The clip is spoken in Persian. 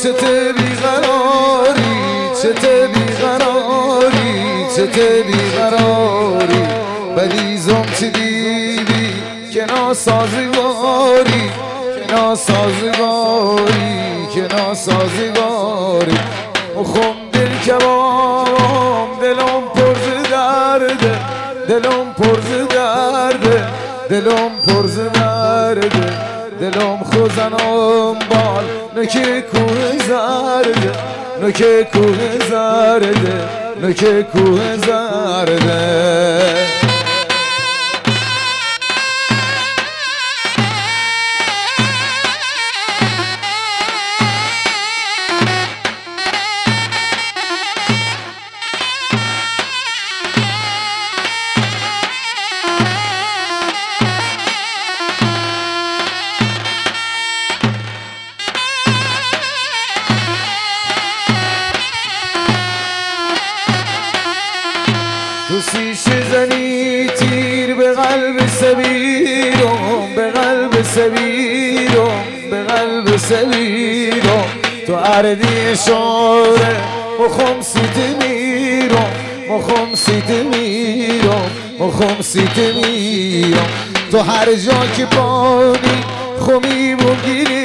چته بیقراری چته بیقراری چته بیقراری بدیزم چی دیدی که ناسازگاری که ناسازگاری که ناسازگاری مخم دل کبابم دلم پرز درده دلم پرز درده دلم پرز درده دلم خوزنم بال نکه کوه زرده نکه کوه زرده نکه کوه زرده تو شیشه زنی تیر به قلب سبیرم به قلب سبیرم به قلب سبیرم تو عردی اشاره مخم سیت میرم مخم سیت میرم مخم سیت میرم تو هر جا که بانی خمی بگیری